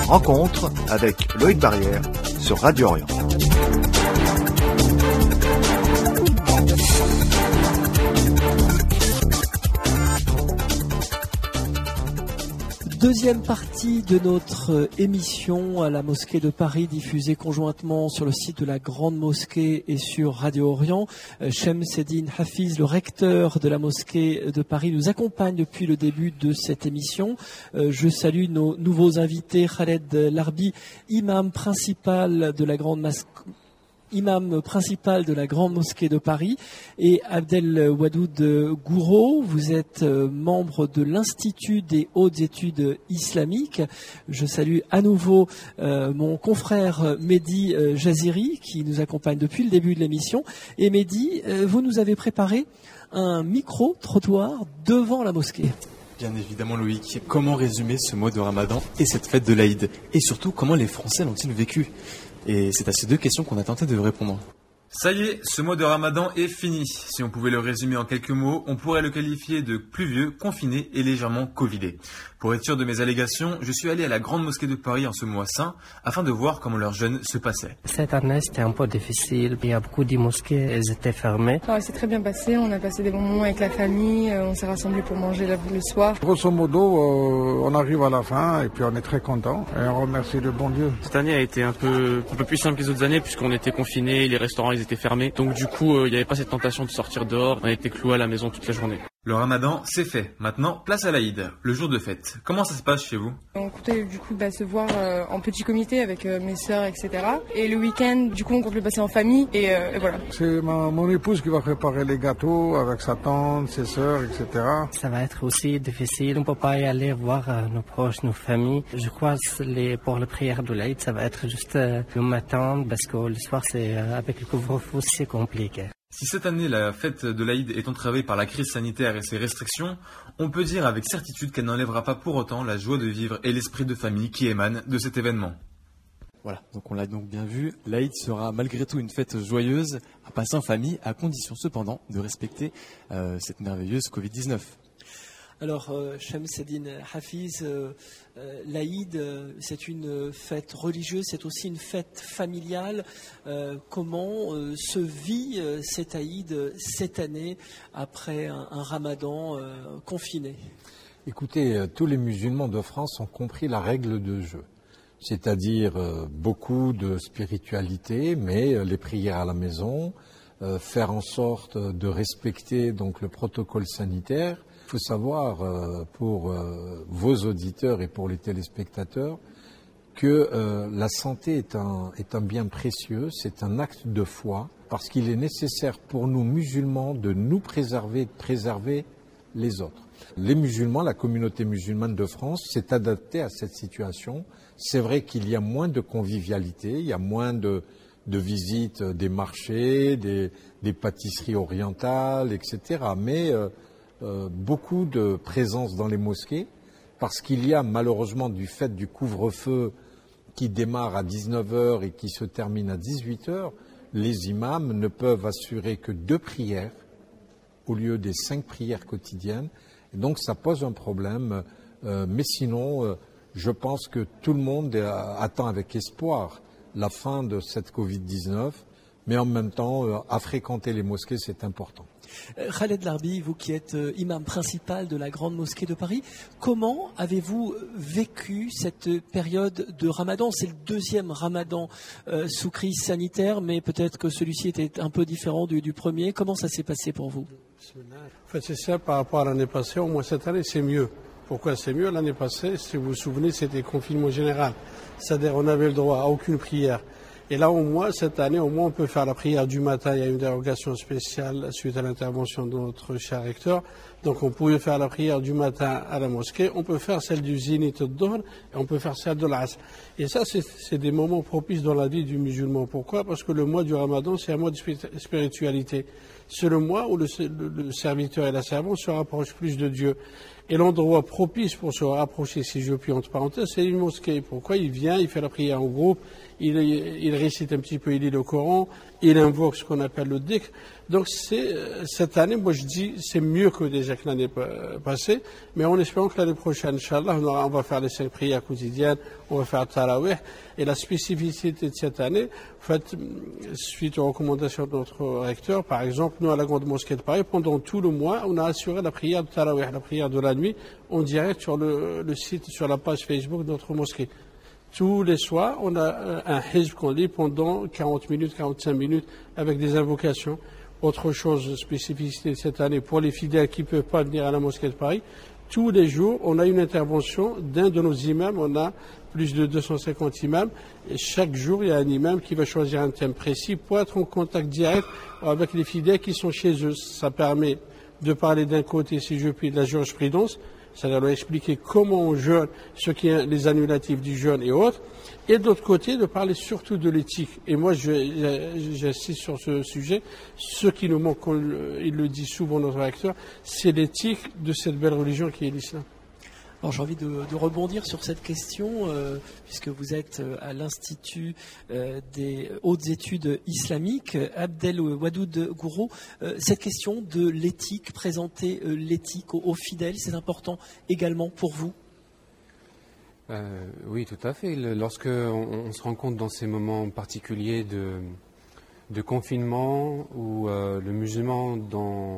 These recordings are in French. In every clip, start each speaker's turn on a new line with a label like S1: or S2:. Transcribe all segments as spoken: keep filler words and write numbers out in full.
S1: Rencontre avec Loïc Barrière sur Radio Orient.
S2: Deuxième partie de notre émission à la Mosquée de Paris, diffusée conjointement sur le site de la Grande Mosquée et sur Radio Orient. Chemseddine Hafiz, le recteur de la Mosquée de Paris, nous accompagne depuis le début de cette émission. Je salue nos nouveaux invités, Khaled Larbi, imam principal de la Grande Mosquée. Imam principal de la Grande Mosquée de Paris, et Abdel Wadoud Gouraud, vous êtes membre de l'Institut des hautes études islamiques. Je salue à nouveau euh, mon confrère Mehdi euh, Jaziri qui nous accompagne depuis le début de l'émission. Et Mehdi, euh, vous nous avez préparé un micro-trottoir devant la mosquée.
S3: Bien évidemment Loïc, comment résumer ce mois de Ramadan et cette fête de l'Aïd? Et surtout, comment les Français l'ont-ils vécu? Et c'est à ces deux questions qu'on a tenté de répondre.
S4: Ça y est, ce mois de Ramadan est fini. Si on pouvait le résumer en quelques mots, on pourrait le qualifier de pluvieux, confiné et légèrement covidé. Pour être sûr de mes allégations, je suis allé à la Grande Mosquée de Paris en ce mois saint afin de voir comment leur jeûne se passait.
S5: Cette année, c'était un peu difficile. Il y a beaucoup de mosquées, elles étaient fermées.
S6: Ah, c'est très bien passé. On a passé des bons moments avec la famille. On s'est rassemblés pour manger le soir.
S7: Grosso modo, euh, on arrive à la fin et puis on est très content et on remercie le bon Dieu.
S8: Cette année a été un peu, un peu plus simple que les autres années puisqu'on était confinés, les restaurants ils étaient fermés. Donc du coup, il euh, n'y avait pas cette tentation de sortir dehors. On était cloués à la maison toute la journée.
S4: Le Ramadan, c'est fait. Maintenant, place à l'Aïd, le jour de fête. Comment ça se passe chez vous?
S6: On comptait du coup bah, se voir euh, en petit comité avec euh, mes sœurs, et cetera. Et le week-end, du coup, on compte le passer en famille et, euh, et voilà.
S7: C'est ma, mon épouse qui va préparer les gâteaux avec sa tante, ses sœurs, et cetera.
S5: Ça va être aussi difficile. On ne peut pas y aller voir euh, nos proches, nos familles. Je crois que les, pour la prière de l'Aïd, ça va être juste euh, le matin parce que le soir, c'est euh, avec le couvre-feu, c'est compliqué.
S4: Si cette année la fête de l'Aïd est entravée par la crise sanitaire et ses restrictions, on peut dire avec certitude qu'elle n'enlèvera pas pour autant la joie de vivre et l'esprit de famille qui émane de cet événement.
S3: Voilà, donc on l'a donc bien vu, l'Aïd sera malgré tout une fête joyeuse à passer en famille, à condition cependant de respecter euh, cette merveilleuse covid dix-neuf.
S2: Alors, euh, Chemseddine Hafiz, euh, euh, l'Aïd, euh, c'est une fête religieuse, c'est aussi une fête familiale. Euh, comment euh, se vit euh, cet Aïd cette année après un, un Ramadan euh, confiné?
S9: Écoutez, euh, tous les musulmans de France ont compris la règle de jeu, c'est-à-dire euh, beaucoup de spiritualité, mais euh, les prières à la maison, euh, faire en sorte de respecter donc le protocole sanitaire. Il faut savoir, euh, pour euh, vos auditeurs et pour les téléspectateurs, que euh, la santé est un, est un bien précieux, c'est un acte de foi, parce qu'il est nécessaire pour nous musulmans de nous préserver, de préserver les autres. Les musulmans, la communauté musulmane de France s'est adaptée à cette situation. C'est vrai qu'il y a moins de convivialité, il y a moins de, de visites des marchés, des, des pâtisseries orientales, et cetera. Mais euh, Euh, beaucoup de présence dans les mosquées parce qu'il y a malheureusement du fait du couvre-feu qui démarre à dix-neuf heures et qui se termine à dix-huit heures, les imams ne peuvent assurer que deux prières au lieu des cinq prières quotidiennes. Et donc ça pose un problème. Euh, mais sinon, euh, je pense que tout le monde euh, attend avec espoir la fin de cette covid dix-neuf. Mais en même temps, euh, à fréquenter les mosquées, c'est important.
S2: Euh, Khaled Larbi, vous qui êtes euh, imam principal de la Grande Mosquée de Paris, comment avez-vous vécu cette période de Ramadan? C'est le deuxième Ramadan euh, sous crise sanitaire, mais peut-être que celui-ci était un peu différent du, du premier. Comment ça s'est passé pour vous?
S10: En fait, c'est ça par rapport à l'année passée. Au moins cette année, c'est mieux. Pourquoi c'est mieux? L'année passée, si vous vous souvenez, c'était confinement général. C'est-à-dire on n'avait le droit à aucune prière. Et là, au moins, cette année, au moins, on peut faire la prière du matin. Il y a une dérogation spéciale suite à l'intervention de notre cher recteur. Donc, on pouvait faire la prière du matin à la mosquée. On peut faire celle du zénith de Dohr et on peut faire celle de l'Asr. Et ça, c'est, c'est des moments propices dans la vie du musulman. Pourquoi? Parce que le mois du Ramadan, c'est un mois de spiritualité. C'est le mois où le, le, le serviteur et la servante se rapprochent plus de Dieu. Et l'endroit propice pour se rapprocher, si je puis entre parenthèses, c'est une mosquée. Pourquoi? Il vient, il fait la prière en groupe, il, il récite un petit peu, il lit le Coran, il invoque ce qu'on appelle le dhikr. Donc c'est, cette année, moi je dis, c'est mieux que déjà que l'année passée, mais en espérant que l'année prochaine, Inch'Allah, on, on va faire les cinq prières quotidiennes, on va faire le tarawih, et la spécificité de cette année, en fait, suite aux recommandations de notre recteur, par exemple, nous à la Grande Mosquée de Paris, pendant tout le mois, on a assuré la prière de tarawih, la prière de la nuit, en direct sur le, le site, sur la page Facebook de notre mosquée. Tous les soirs, on a un hizb qu'on lit pendant quarante minutes, quarante-cinq minutes, avec des invocations. Autre chose, spécificité cette année, pour les fidèles qui ne peuvent pas venir à la mosquée de Paris, tous les jours, on a une intervention d'un de nos imams. On a plus de deux cent cinquante imams. Et chaque jour, il y a un imam qui va choisir un thème précis pour être en contact direct avec les fidèles qui sont chez eux. Ça permet de parler d'un côté, si je puis, de la jurisprudence, c'est-à-dire leur expliquer comment on jeûne, ce qui est les annulatifs du jeûne et autres, et de l'autre côté, de parler surtout de l'éthique. Et moi, j'insiste sur ce sujet. Ce qui nous manque, il le dit souvent notre recteur, c'est l'éthique de cette belle religion qui est l'islam.
S2: Alors j'ai envie de, de rebondir sur cette question, euh, puisque vous êtes à l'Institut euh, des hautes études islamiques, Abdel Wadoud Gourou. Euh, cette question de l'éthique, présenter euh, l'éthique aux, aux fidèles, c'est important également pour vous?
S11: euh, Oui, tout à fait. Lorsque on, on se rend compte dans ces moments particuliers de, de confinement où euh, le musulman, dans,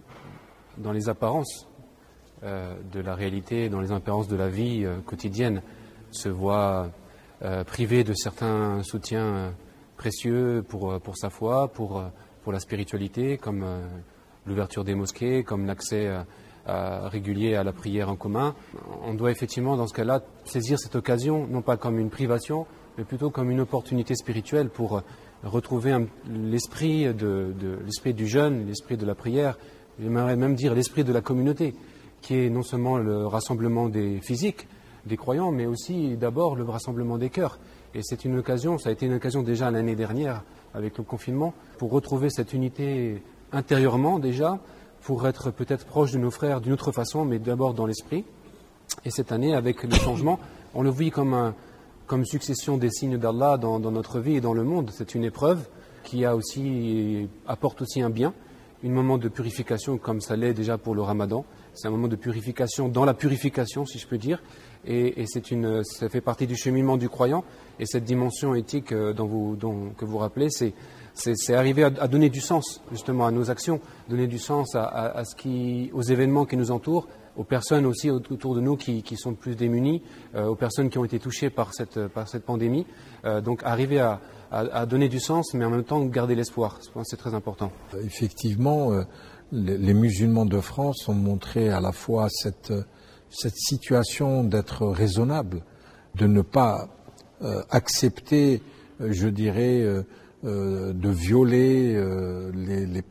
S11: dans les apparences, Euh, de la réalité, dans les apparences de la vie euh, quotidienne, se voit euh, privé de certains soutiens euh, précieux pour, euh, pour sa foi, pour, euh, pour la spiritualité, comme euh, l'ouverture des mosquées, comme l'accès euh, euh, régulier à la prière en commun. On doit effectivement, dans ce cas-là, saisir cette occasion, non pas comme une privation, mais plutôt comme une opportunité spirituelle pour euh, retrouver un, l'esprit, de, de, l'esprit du jeûne, l'esprit de la prière, j'aimerais même dire l'esprit de la communauté, qui est non seulement le rassemblement des physiques, des croyants, mais aussi d'abord le rassemblement des cœurs. Et c'est une occasion, ça a été une occasion déjà l'année dernière avec le confinement, pour retrouver cette unité intérieurement déjà, pour être peut-être proche de nos frères d'une autre façon, mais d'abord dans l'esprit. Et cette année, avec le changement, on le vit comme, un, comme succession des signes d'Allah dans, dans notre vie et dans le monde. C'est une épreuve qui a aussi, apporte aussi un bien, un moment de purification comme ça l'est déjà pour le Ramadan. C'est un moment de purification dans la purification, si je peux dire, et, et c'est une, ça fait partie du cheminement du croyant. Et cette dimension éthique dont vous, dont, que vous rappelez, c'est, c'est, c'est arriver à, à donner du sens justement à nos actions, donner du sens à, à, à ce qui, aux événements qui nous entourent, aux personnes aussi autour de nous qui, qui sont plus démunies, euh, aux personnes qui ont été touchées par cette, par cette pandémie. Euh, donc arriver à, à, à donner du sens, mais en même temps garder l'espoir. Je pense que c'est très important.
S9: Effectivement. Euh... Les musulmans de France ont montré à la fois cette, cette situation d'être raisonnable, de ne pas euh, accepter, euh, je dirais, euh, euh, de violer euh, les, les,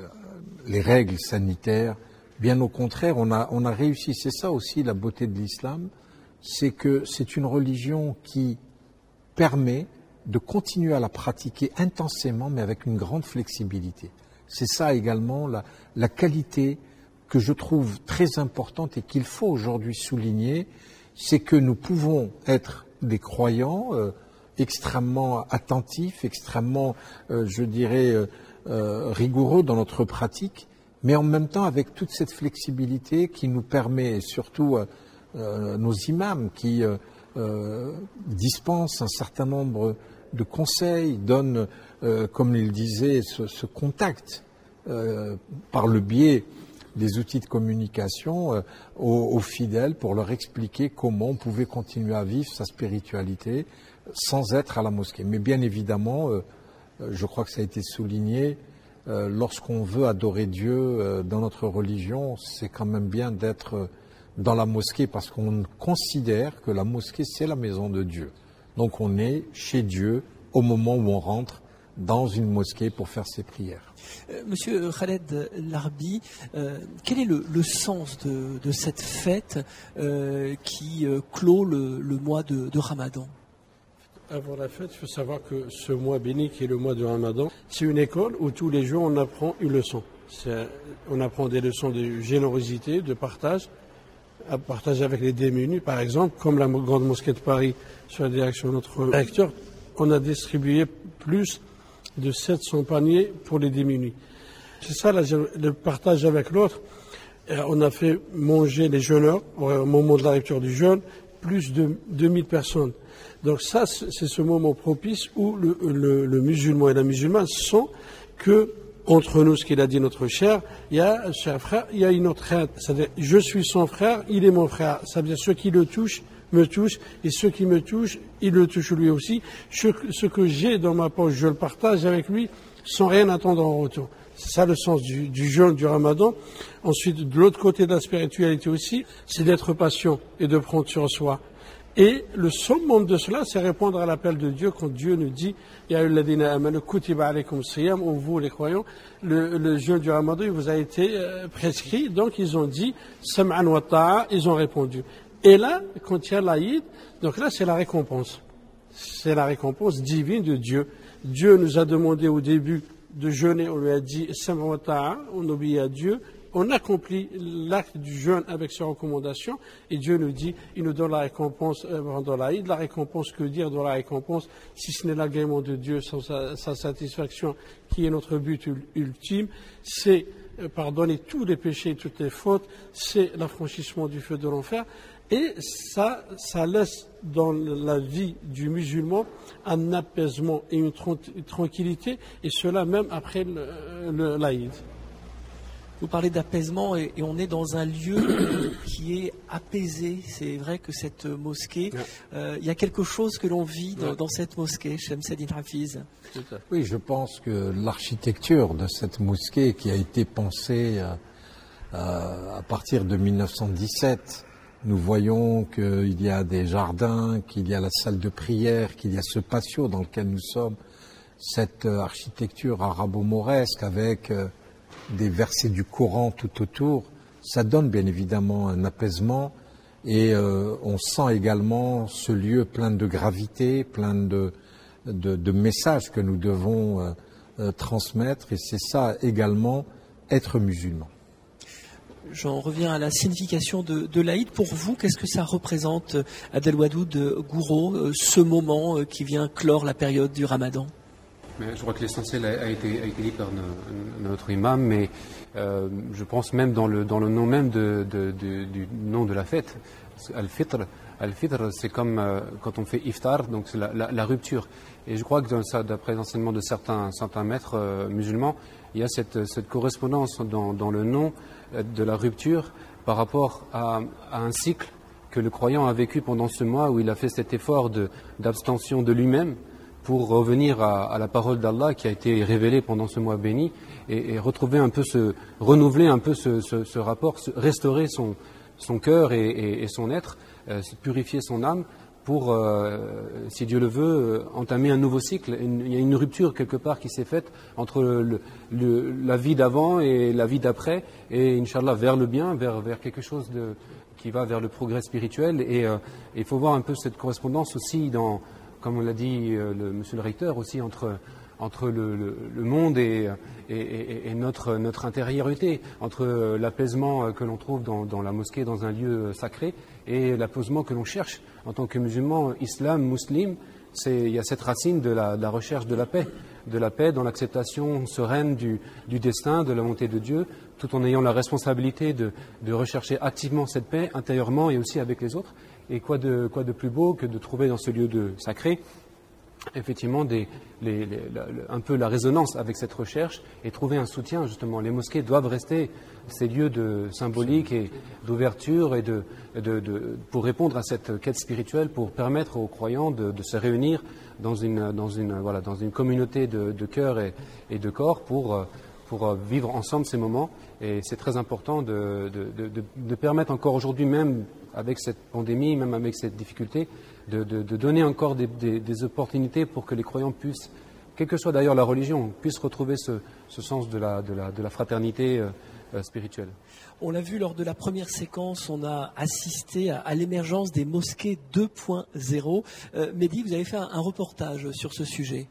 S9: les règles sanitaires. Bien au contraire, on a, on a réussi. C'est ça aussi la beauté de l'islam, c'est que c'est une religion qui permet de continuer à la pratiquer intensément, mais avec une grande flexibilité. C'est ça également la, la qualité que je trouve très importante et qu'il faut aujourd'hui souligner, c'est que nous pouvons être des croyants euh, extrêmement attentifs, extrêmement, euh, je dirais, euh, euh, rigoureux dans notre pratique, mais en même temps avec toute cette flexibilité qui nous permet, et surtout euh, euh, nos imams qui euh, euh, dispensent un certain nombre de conseils, donnent, euh, comme il disait, ce, ce contact euh, par le biais des outils de communication euh, aux, aux fidèles pour leur expliquer comment on pouvait continuer à vivre sa spiritualité sans être à la mosquée. Mais bien évidemment, euh, je crois que ça a été souligné, euh, lorsqu'on veut adorer Dieu euh, dans notre religion, c'est quand même bien d'être dans la mosquée parce qu'on considère que la mosquée, c'est la maison de Dieu. Donc on est chez Dieu au moment où on rentre dans une mosquée pour faire ses prières.
S2: Euh, Monsieur Khaled Larbi, euh, quel est le, le sens de, de cette fête euh, qui euh, clôt le, le mois de, de Ramadan?
S10: Avant la fête, il faut savoir que ce mois béni qui est le mois de Ramadan, c'est une école où tous les jours on apprend une leçon. C'est, on apprend des leçons de générosité, de partage, à partager avec les démunis, par exemple, comme la Grande Mosquée de Paris, sur la direction de notre recteur, on a distribué plus de sept cents paniers pour les démunis. C'est ça le partage avec l'autre. On a fait manger les jeûneurs au moment de la rupture du jeûne, plus de deux mille personnes. Donc ça, c'est ce moment propice où le, le, le musulman et la musulmane sont que, entre nous, ce qu'il a dit notre cher, il y a un cher frère, il y a une autre aide. C'est-à-dire, je suis son frère, il est mon frère. Ça veut dire, ceux qui le touchent, me touchent, et ceux qui me touchent, ils le touchent lui aussi. Ce, ce que j'ai dans ma poche, je le partage avec lui, sans rien attendre en retour. C'est ça le sens du, du jeûne, du ramadan. Ensuite, de l'autre côté de la spiritualité aussi, c'est d'être patient et de prendre sur soi. Et le summum de cela, c'est répondre à l'appel de Dieu quand Dieu nous dit « Ya ayyuhalladhina amanu kutiba alaykum siyam » on vous les croyants, le, le jeûne du ramadan il vous a été euh, prescrit. Donc ils ont dit « Sam'an wa ta'a » ils ont répondu. Et là, quand il y a l'Aïd, donc là c'est la récompense. C'est la récompense divine de Dieu. Dieu nous a demandé au début de jeûner, on lui a dit « Sam'an wa ta'a » on obéit à Dieu. On accomplit l'acte du jeûne avec ses recommandations et Dieu nous dit, il nous donne la récompense euh, dans l'Aïd. La récompense, que dire dans la récompense, si ce n'est l'agrément de Dieu, sans sa, sa satisfaction, qui est notre but ultime, c'est euh, pardonner tous les péchés et toutes les fautes, c'est l'affranchissement du feu de l'enfer. Et ça, ça laisse dans la vie du musulman un apaisement et une tranquillité, et cela même après le, le, l'Aïd.
S2: Vous parlez d'apaisement et, et on est dans un lieu qui est apaisé. C'est vrai que cette mosquée, euh, il y a quelque chose que l'on vit dans, dans cette mosquée, Shamseddine Hafiz.
S9: Oui, je pense que l'architecture de cette mosquée qui a été pensée euh, euh, à partir de mille neuf cent dix-sept, nous voyons qu'il y a des jardins, qu'il y a la salle de prière, qu'il y a ce patio dans lequel nous sommes, cette euh, architecture arabo-mauresque avec... Euh, des versets du Coran tout autour, ça donne bien évidemment un apaisement et euh, on sent également ce lieu plein de gravité, plein de, de, de messages que nous devons euh, euh, transmettre et c'est ça également être musulman.
S2: J'en reviens à la signification de, de l'Aïd. Pour vous, qu'est-ce que ça représente, Abdelwadoud Gouraud, ce moment qui vient clore la période du Ramadan ?
S11: Mais je crois que l'essentiel a, a, été, a été dit par no, notre imam, mais euh, je pense même dans le, dans le nom même de, de, de, du nom de la fête, Al-Fitr. Al-Fitr, c'est comme euh, quand on fait iftar, donc c'est la, la, la rupture. Et je crois que dans ça, d'après l'enseignement de certains, certains maîtres euh, musulmans, il y a cette, cette correspondance dans, dans le nom de la rupture par rapport à, à un cycle que le croyant a vécu pendant ce mois où il a fait cet effort de, d'abstention de lui-même, pour revenir à, à la parole d'Allah qui a été révélée pendant ce mois béni et, et retrouver un peu ce, renouveler un peu ce, ce, ce rapport, ce, restaurer son, son cœur et, et, et son être, euh, purifier son âme pour, euh, si Dieu le veut, euh, entamer un nouveau cycle. Une, il y a une rupture quelque part qui s'est faite entre le, le, la vie d'avant et la vie d'après et Inch'Allah vers le bien, vers, vers quelque chose de, qui va vers le progrès spirituel et euh, il faut voir un peu cette correspondance aussi dans comme on l'a dit euh, le, monsieur le recteur aussi, entre, entre le, le, le monde et, et, et, et notre, notre intériorité, entre euh, l'apaisement que l'on trouve dans, dans la mosquée, dans un lieu sacré, et l'apaisement que l'on cherche en tant que musulman, islam, musulman. C'est, il y a cette racine de la, de la recherche de la paix, de la paix dans l'acceptation sereine du, du destin, de la volonté de Dieu, tout en ayant la responsabilité de, de rechercher activement cette paix intérieurement et aussi avec les autres. Et quoi de, quoi de plus beau que de trouver dans ce lieu de sacré, effectivement, des, les, les, la, un peu la résonance avec cette recherche et trouver un soutien, justement. Les mosquées doivent rester ces lieux de symbolique et d'ouverture et de, de, de, pour répondre à cette quête spirituelle, pour permettre aux croyants de, de se réunir dans une, dans une, voilà, dans une communauté de, de cœur et, et de corps pour, pour vivre ensemble ces moments. Et c'est très important de, de, de, de permettre encore aujourd'hui, même avec cette pandémie, même avec cette difficulté, de, de, de donner encore des, des, des opportunités pour que les croyants puissent, quelle que soit d'ailleurs la religion, puissent retrouver ce, ce sens de la, de la, de la fraternité euh, spirituelle.
S2: On l'a vu lors de la première séquence, on a assisté à, à l'émergence des mosquées deux point zéro. Euh, Mehdi, vous avez fait un, un reportage sur ce sujet.
S3: Oui,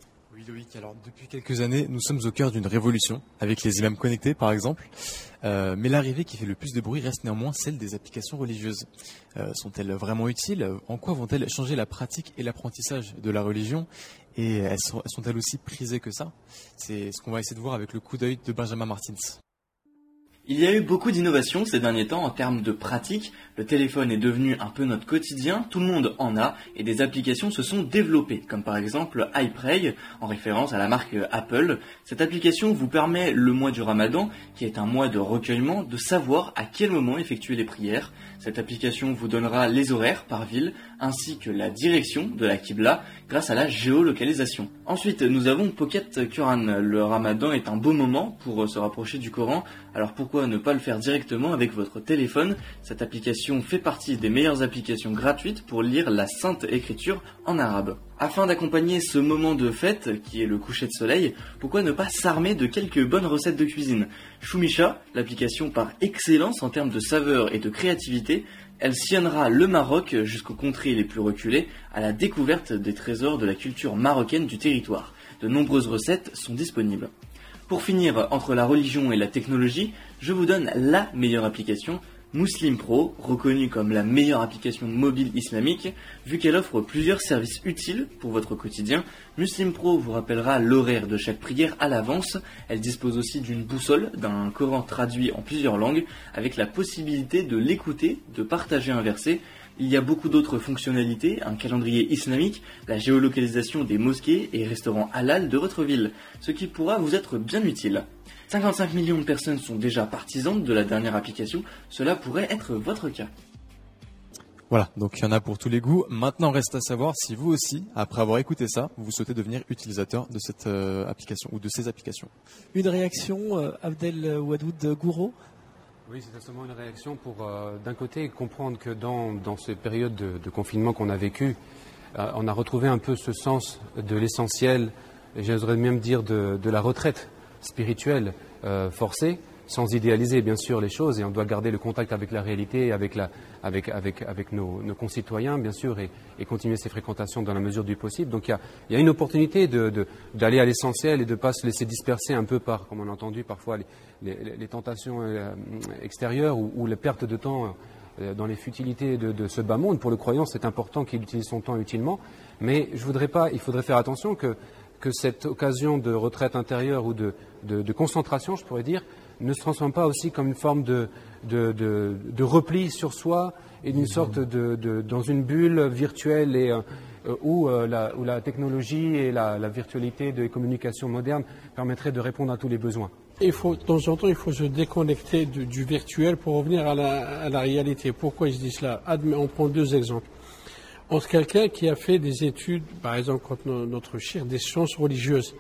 S3: Oui Loïc, alors depuis quelques années, nous sommes au cœur d'une révolution, avec les imams connectés par exemple, euh, mais l'arrivée qui fait le plus de bruit reste néanmoins celle des applications religieuses. Euh, sont-elles vraiment utiles? En quoi vont-elles changer la pratique et l'apprentissage de la religion? Et elles sont, sont-elles aussi prisées que ça? C'est ce qu'on va essayer de voir avec le coup d'œil de Benjamin Martins.
S12: Il y a eu beaucoup d'innovations ces derniers temps en termes de pratique. Le téléphone est devenu un peu notre quotidien, tout le monde en a, et des applications se sont développées, comme par exemple iPray, en référence à la marque Apple. Cette application vous permet, le mois du Ramadan, qui est un mois de recueillement, de savoir à quel moment effectuer les prières. Cette application vous donnera les horaires par ville, ainsi que la direction de la Qibla, grâce à la géolocalisation. Ensuite, nous avons Pocket Quran. Le Ramadan est un beau moment pour se rapprocher du Coran, alors pourquoi ne pas le faire directement avec votre téléphone? Cette application fait partie des meilleures applications gratuites pour lire la Sainte Écriture en arabe. Afin d'accompagner ce moment de fête, qui est le coucher de soleil, pourquoi ne pas s'armer de quelques bonnes recettes de cuisine? Choumicha, l'application par excellence en termes de saveur et de créativité, elle sillonnera le Maroc jusqu'aux contrées les plus reculées à la découverte des trésors de la culture marocaine du territoire. De nombreuses recettes sont disponibles. Pour finir, entre la religion et la technologie, je vous donne la meilleure application, Muslim Pro, reconnue comme la meilleure application mobile islamique, vu qu'elle offre plusieurs services utiles pour votre quotidien. Muslim Pro vous rappellera l'horaire de chaque prière à l'avance. Elle dispose aussi d'une boussole, d'un Coran traduit en plusieurs langues, avec la possibilité de l'écouter, de partager un verset. Il y a beaucoup d'autres fonctionnalités, un calendrier islamique, la géolocalisation des mosquées et restaurants halal de votre ville, ce qui pourra vous être bien utile. cinquante-cinq millions de personnes sont déjà partisanes de la dernière application, cela pourrait être votre cas.
S3: Voilà, donc il y en a pour tous les goûts. Maintenant, reste à savoir si vous aussi, après avoir écouté ça, vous souhaitez devenir utilisateur de cette euh, application ou de ces applications.
S2: Une réaction, euh, Abdel Wadoud Gouro?
S11: Oui, c'est seulement une réaction pour, euh, d'un côté, comprendre que dans, dans ces périodes de, de confinement qu'on a vécues, euh, on a retrouvé un peu ce sens de l'essentiel, et j'oserais même dire de, de la retraite spirituelle euh, forcée, sans idéaliser bien sûr les choses, et on doit garder le contact avec la réalité, avec, la, avec, avec, avec nos, nos concitoyens bien sûr, et, et continuer ces fréquentations dans la mesure du possible. Donc il y a, il y a une opportunité de, de, d'aller à l'essentiel et de ne pas se laisser disperser un peu par, comme on a entendu parfois, les, les, les tentations euh, extérieures ou, ou les pertes de temps euh, dans les futilités de, de ce bas monde. Pour le croyant, c'est important qu'il utilise son temps utilement, mais je voudrais pas, il faudrait faire attention que, que cette occasion de retraite intérieure ou de, de, de concentration, je pourrais dire, ne se transforme pas aussi comme une forme de, de, de, de repli sur soi et d'une sorte de, de dans une bulle virtuelle et, euh, où, euh, la, où la technologie et la, la virtualité des communications modernes permettraient de répondre à tous les besoins.
S10: Il faut, de temps en temps, il faut se déconnecter du, du virtuel pour revenir à la, à la réalité. Pourquoi je dis cela? Admet, on prend deux exemples. Entre quelqu'un qui a fait des études, par exemple, quand notre chir, des sciences religieuses,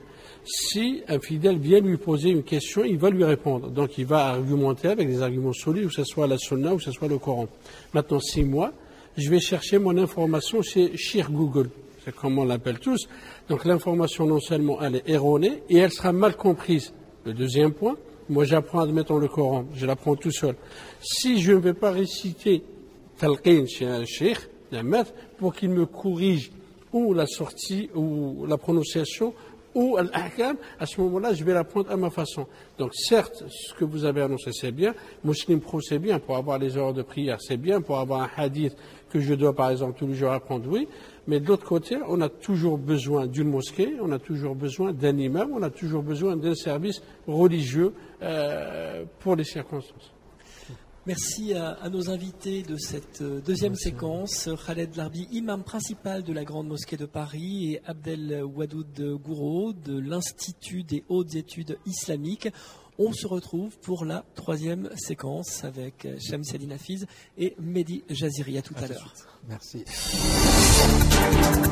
S10: si un fidèle vient lui poser une question, il va lui répondre. Donc il va argumenter avec des arguments solides, que ce soit la Sunna ou que ce soit le Coran. Maintenant, si moi, je vais chercher mon information chez Shir Google, c'est comme on l'appelle tous, donc l'information non seulement elle est erronée, et elle sera mal comprise. Le deuxième point, moi j'apprends, admettons, le Coran, je l'apprends tout seul. Si je ne vais pas réciter talqin chez un shir, un maître, pour qu'il me corrige ou la sortie ou la prononciation, ou al-ahkam, à ce moment-là, je vais l'apprendre à ma façon. Donc, certes, ce que vous avez annoncé, c'est bien. Muslim Pro, c'est bien. Pour avoir les heures de prière, c'est bien. Pour avoir un hadith que je dois, par exemple, tous les jours apprendre, oui. Mais de l'autre côté, on a toujours besoin d'une mosquée, on a toujours besoin d'un imam, on a toujours besoin d'un service religieux euh, pour les circonstances.
S2: Merci à, à nos invités de cette deuxième Merci. séquence, Khaled Larbi, imam principal de la Grande Mosquée de Paris, et Abdel Wadoud Gouro de l'Institut des Hautes Études Islamiques. On se retrouve pour la troisième séquence avec Shamseddine Hafiz et Mehdi Jaziri. À tout à, à l'heure.
S9: Merci.